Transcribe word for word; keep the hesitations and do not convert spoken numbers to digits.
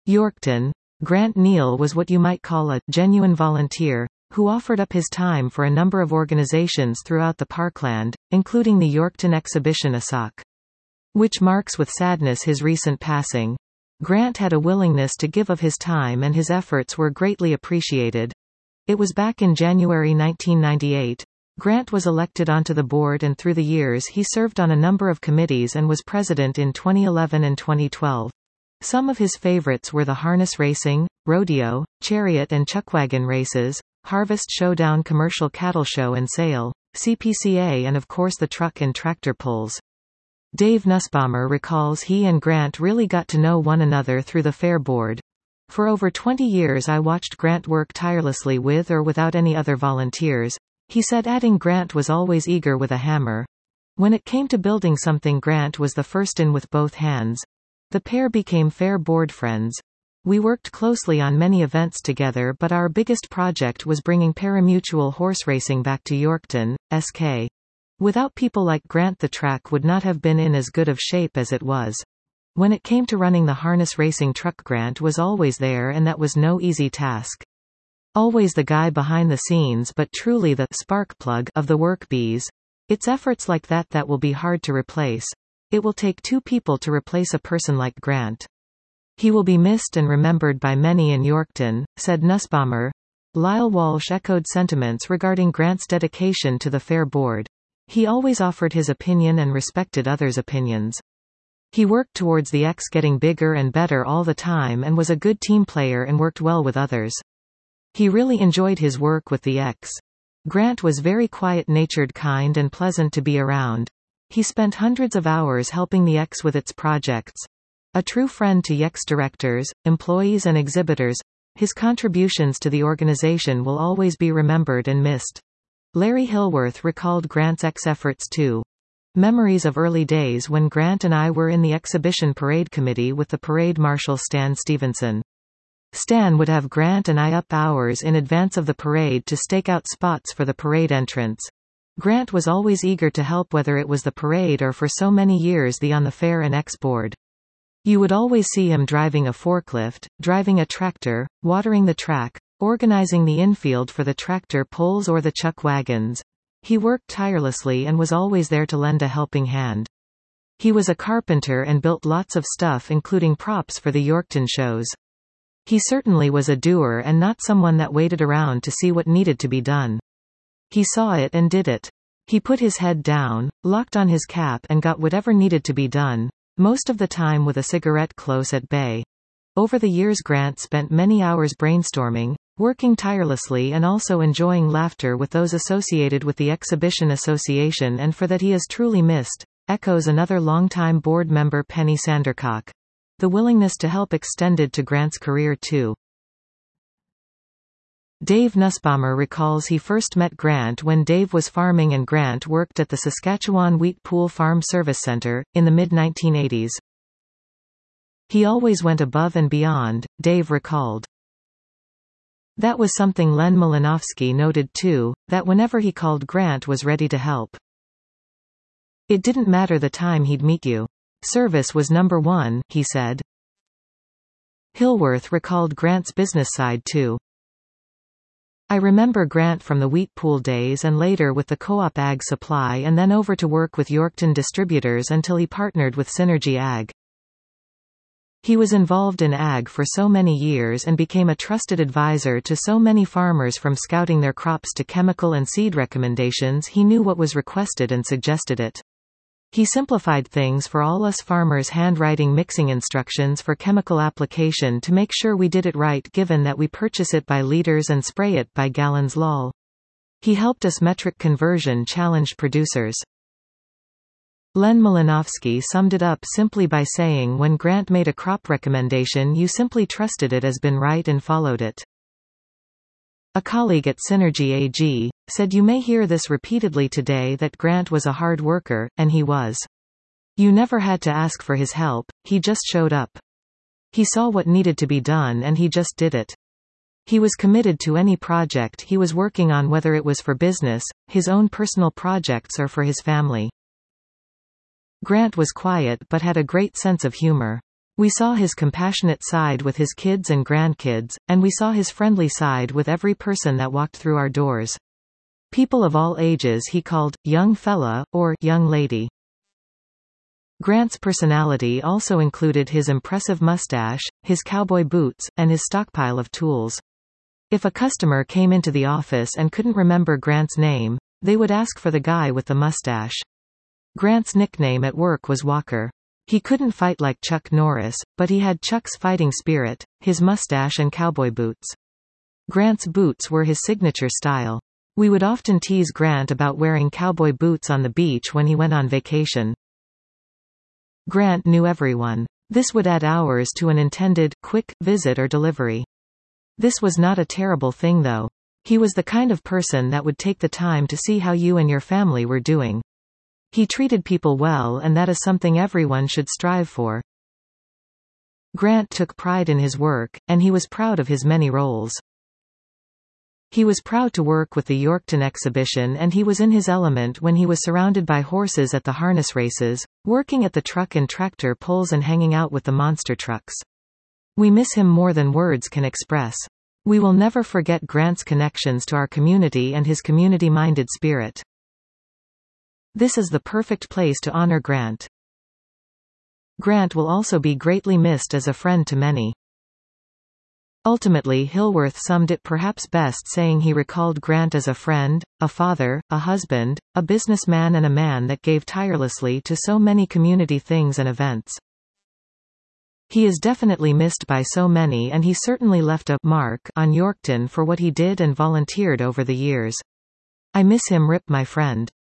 Yorkton. Grant Neal was what you might call a genuine volunteer, who offered up his time for a number of organizations throughout the parkland, including the Yorkton Exhibition A S O C. Which marks with sadness his recent passing. Grant had a willingness to give of his time and his efforts were greatly appreciated. It was back in January nineteen ninety-eight. Grant was elected onto the board and through the years he served on a number of committees and was president in twenty eleven and twenty twelve. Some of his favorites were the harness racing, rodeo, chariot and chuckwagon races, Harvest Showdown commercial cattle show and sale, C P C A and of course the truck and tractor pulls. Dave Nussbaumer recalls he and Grant really got to know one another through the fair board. For over twenty years I watched Grant work tirelessly with or without any other volunteers, he said, adding Grant was always eager with a hammer. When it came to building something, Grant was the first in with both hands. The pair became fair board friends. We worked closely on many events together, but our biggest project was bringing parimutuel horse racing back to Yorkton, S K. Without people like Grant the track would not have been in as good of shape as it was. When it came to running the harness racing truck, Grant was always there and that was no easy task. Always the guy behind the scenes but truly the spark plug of the work bees. It's efforts like that that will be hard to replace. It will take two people to replace a person like Grant. He will be missed and remembered by many in Yorkton, said Nussbaumer. Lyle Walsh echoed sentiments regarding Grant's dedication to the fair board. He always offered his opinion and respected others' opinions. He worked towards the X getting bigger and better all the time and was a good team player and worked well with others. He really enjoyed his work with the X. Grant was very quiet-natured, kind and pleasant to be around. He spent hundreds of hours helping the X with its projects. A true friend to Y X directors, employees and exhibitors, his contributions to the organization will always be remembered and missed. Larry Hillworth recalled Grant's X efforts too. Memories of early days when Grant and I were in the exhibition parade committee with the parade marshal Stan Stevenson. Stan would have Grant and I up hours in advance of the parade to stake out spots for the parade entrance. Grant was always eager to help, whether it was the parade or for so many years the on the fair and X board. You would always see him driving a forklift, driving a tractor, watering the track, organizing the infield for the tractor pulls or the chuck wagons. He worked tirelessly and was always there to lend a helping hand. He was a carpenter and built lots of stuff, including props for the Yorkton shows. He certainly was a doer and not someone that waited around to see what needed to be done. He saw it and did it. He put his head down, locked on his cap and got whatever needed to be done, most of the time with a cigarette close at bay. Over the years Grant spent many hours brainstorming, working tirelessly and also enjoying laughter with those associated with the Exhibition Association, and for that he is truly missed, echoes another longtime board member, Penny Sandercock. The willingness to help extended to Grant's career too. Dave Nussbaumer recalls he first met Grant when Dave was farming and Grant worked at the Saskatchewan Wheat Pool Farm Service Center, in the mid nineteen eighties. He always went above and beyond, Dave recalled. That was something Len Malinovsky noted too, that whenever he called, Grant was ready to help. It didn't matter the time he'd meet you. Service was number one, he said. Hillworth recalled Grant's business side too. I remember Grant from the wheat pool days and later with the Co-op Ag Supply and then over to work with Yorkton Distributors until he partnered with Synergy Ag. He was involved in ag for so many years and became a trusted advisor to so many farmers, from scouting their crops to chemical and seed recommendations. He knew what was requested and suggested it. He simplified things for all us farmers, handwriting mixing instructions for chemical application to make sure we did it right, given that we purchase it by liters and spray it by gallons. Lol. He helped us metric conversion challenged producers. Len Malinovsky summed it up simply by saying, when Grant made a crop recommendation, you simply trusted it as been right and followed it. A colleague at Synergy A G said, you may hear this repeatedly today, that Grant was a hard worker, and he was. You never had to ask for his help, he just showed up. He saw what needed to be done and he just did it. He was committed to any project he was working on, whether it was for business, his own personal projects or for his family. Grant was quiet but had a great sense of humor. We saw his compassionate side with his kids and grandkids, and we saw his friendly side with every person that walked through our doors. People of all ages he called, young fella, or young lady. Grant's personality also included his impressive mustache, his cowboy boots, and his stockpile of tools. If a customer came into the office and couldn't remember Grant's name, they would ask for the guy with the mustache. Grant's nickname at work was Walker. He couldn't fight like Chuck Norris, but he had Chuck's fighting spirit, his mustache and cowboy boots. Grant's boots were his signature style. We would often tease Grant about wearing cowboy boots on the beach when he went on vacation. Grant knew everyone. This would add hours to an intended, quick, visit or delivery. This was not a terrible thing though. He was the kind of person that would take the time to see how you and your family were doing. He treated people well, and that is something everyone should strive for. Grant took pride in his work, and he was proud of his many roles. He was proud to work with the Yorkton exhibition, and he was in his element when he was surrounded by horses at the harness races, working at the truck and tractor pulls and hanging out with the monster trucks. We miss him more than words can express. We will never forget Grant's connections to our community and his community-minded spirit. This is the perfect place to honor Grant. Grant will also be greatly missed as a friend to many. Ultimately, Hilworth summed it perhaps best saying he recalled Grant as a friend, a father, a husband, a businessman and a man that gave tirelessly to so many community things and events. He is definitely missed by so many, and he certainly left a mark on Yorkton for what he did and volunteered over the years. I miss him, Rip, my friend.